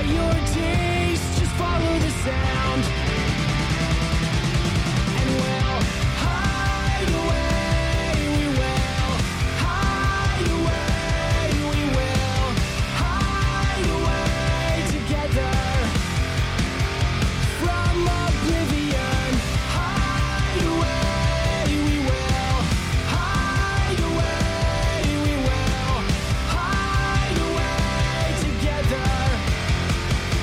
get your taste, just follow the sound. And we'll hide away, we will hide away, we will hide away together from oblivion. Hide away, we will hide away, we will hide away together.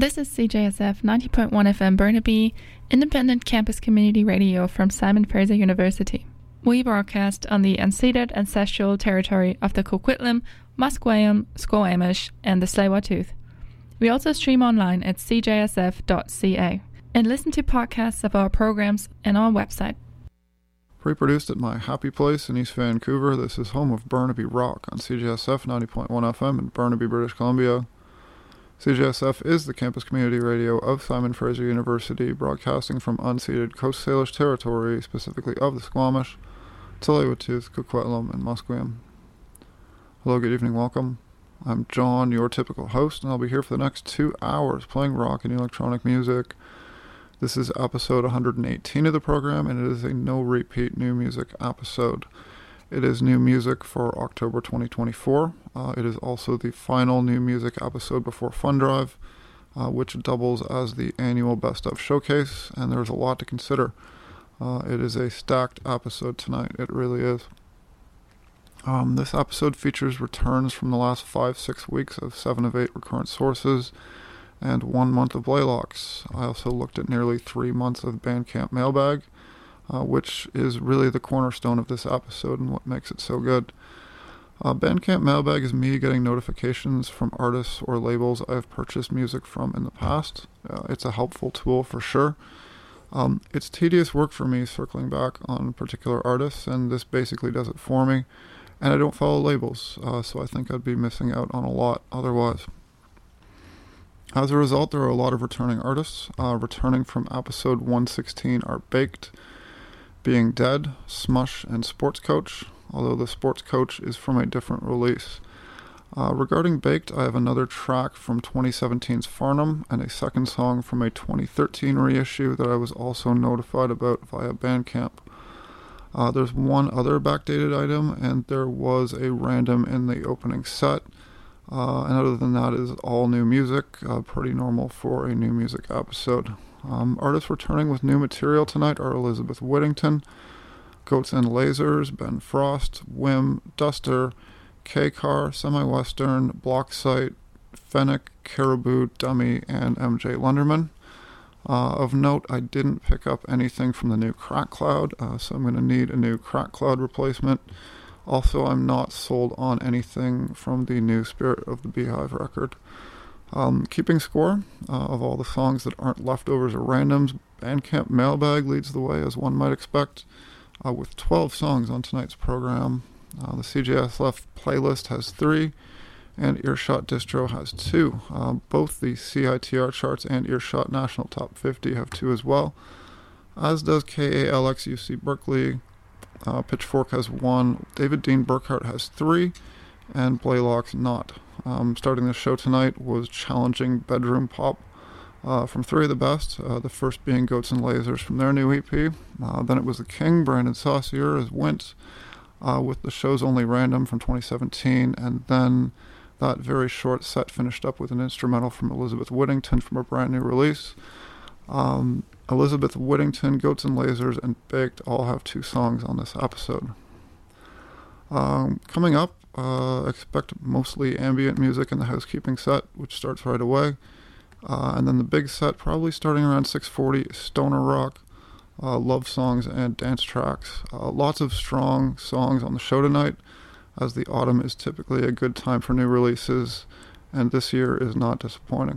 This is CJSF 90.1 FM Burnaby, independent campus community radio from Simon Fraser University. We broadcast on the unceded ancestral territory of the Coquitlam, Musqueam, Squamish, and the Tsleil-Waututh. We also stream online at cjsf.ca and listen to podcasts of our programs on our website. Pre-produced at my happy place in East Vancouver, this is home of Burnaby Rock on CJSF 90.1 FM in Burnaby, British Columbia. CJSF is the campus community radio of Simon Fraser University, broadcasting from unceded Coast Salish territory, specifically of the Squamish, Tsleil-Waututh, Coquitlam, and Musqueam. Hello, good evening, welcome. I'm John, your typical host, and I'll be here for the next 2 hours playing rock and electronic music. This is episode 118 of the program, and it is a no-repeat new music episode. It is new music for October 2024. It is also the final new music episode before Fun Drive, which doubles as the annual Best Of Showcase, and there's a lot to consider. It is a stacked episode tonight, it really is. This episode features returns from the last 5-6 weeks of 7 of 8 recurrent sources and 1 month of Blaylocks. I also looked at nearly 3 months of Bandcamp Mailbag, which is really the cornerstone of this episode and what makes it so good. Bandcamp Mailbag is me getting notifications from artists or labels I've purchased music from in the past. It's a helpful tool for sure. It's tedious work for me circling back on particular artists, and this basically does it for me. And I don't follow labels, so I think I'd be missing out on a lot otherwise. As a result, there are a lot of returning artists. Returning from episode 116 are Baked, Being Dead, Smush, and Sports Coach, although the Sports Coach is from a different release. Regarding Baked, I have another track from 2017's Farnham and a second song from a 2013 reissue that I was also notified about via Bandcamp. There's one other backdated item, and there was a random in the opening set. And other than that is all new music, pretty normal for a new music episode. Artists returning with new material tonight are Elizabeth Whittington, Goats and Lasers, Ben Frost, Whim, Duster, K-Car, Semi-Western, Blocksite, Fennec, Caribou, Dummy, and MJ Lunderman. Of note, I didn't pick up anything from the new Crack Cloud, so I'm going to need a new Crack Cloud replacement. Also, I'm not sold on anything from the new Spirit of the Beehive record. Keeping score of all the songs that aren't leftovers or randoms, Bandcamp Mailbag leads the way, as one might expect, with 12 songs on tonight's program. The CJSF playlist has 3, and Earshot Distro has 2. Both the CITR charts and Earshot National Top 50 have 2 as well, as does KALXUC Berkeley. Pitchfork has 1, David Dean Burkhart has 3, and Blaylock's not. Starting the show tonight was challenging bedroom pop from 3 of the best, the first being Goats and Lasers from their new EP. Then it was The King, Brandon Saucier as Wint, with the show's only Random from 2017, and then that very short set finished up with an instrumental from Elizabeth Whittington from a brand new release. Elizabeth Whittington, Goats and Lasers, and Baked all have 2 songs on this episode. Coming up, expect mostly ambient music in the housekeeping set, which starts right away. And then the big set, probably starting around 6:40, stoner rock, love songs, and dance tracks. Lots of strong songs on the show tonight, as the autumn is typically a good time for new releases, and this year is not disappointing.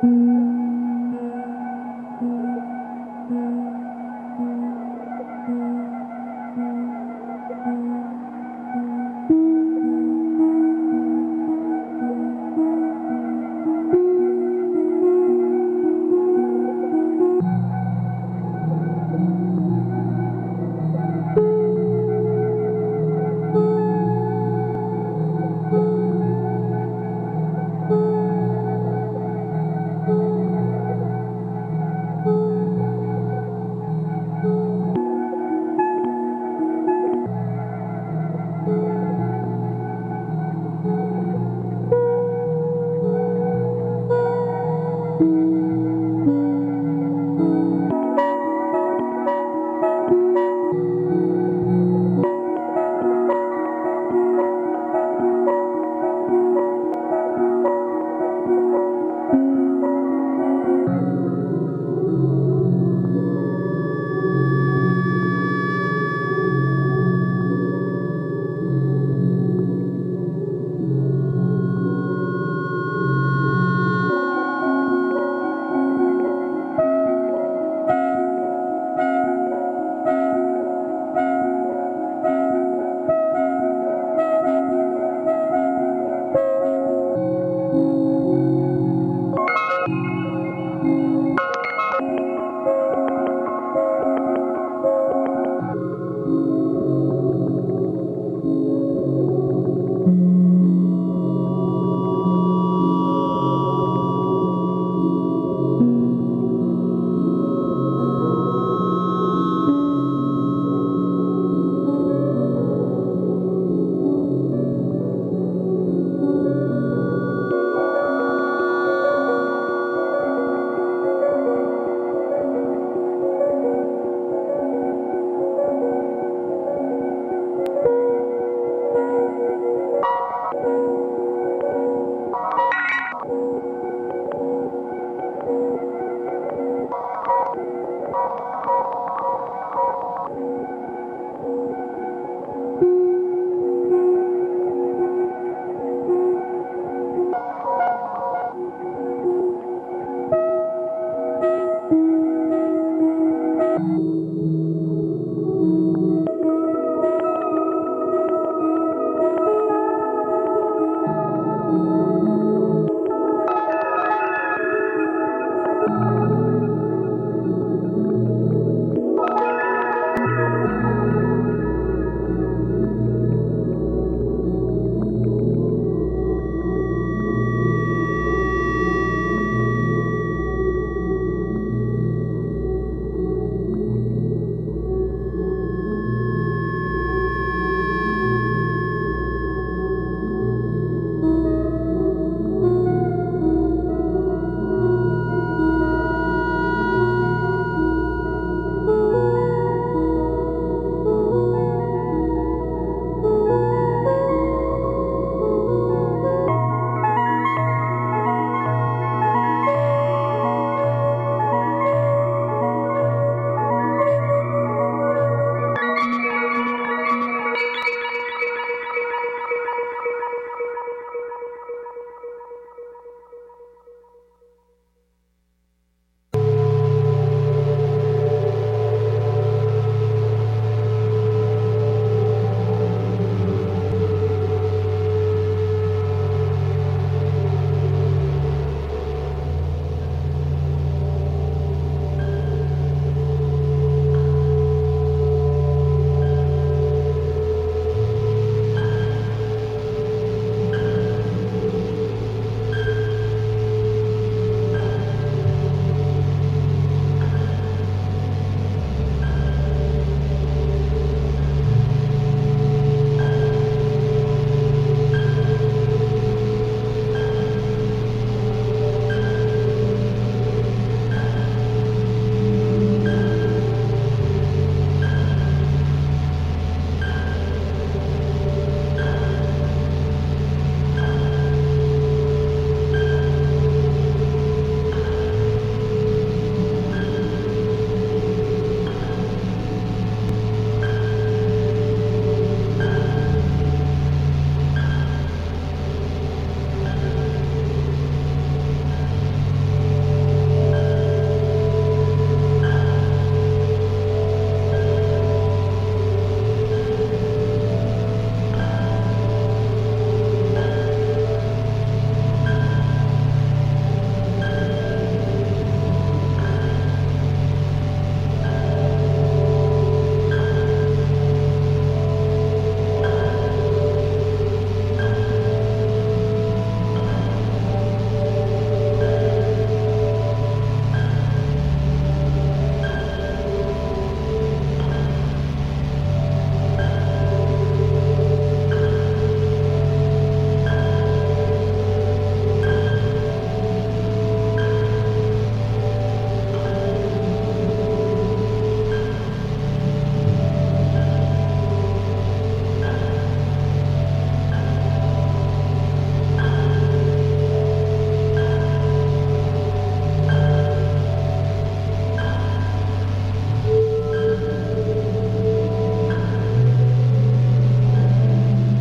you.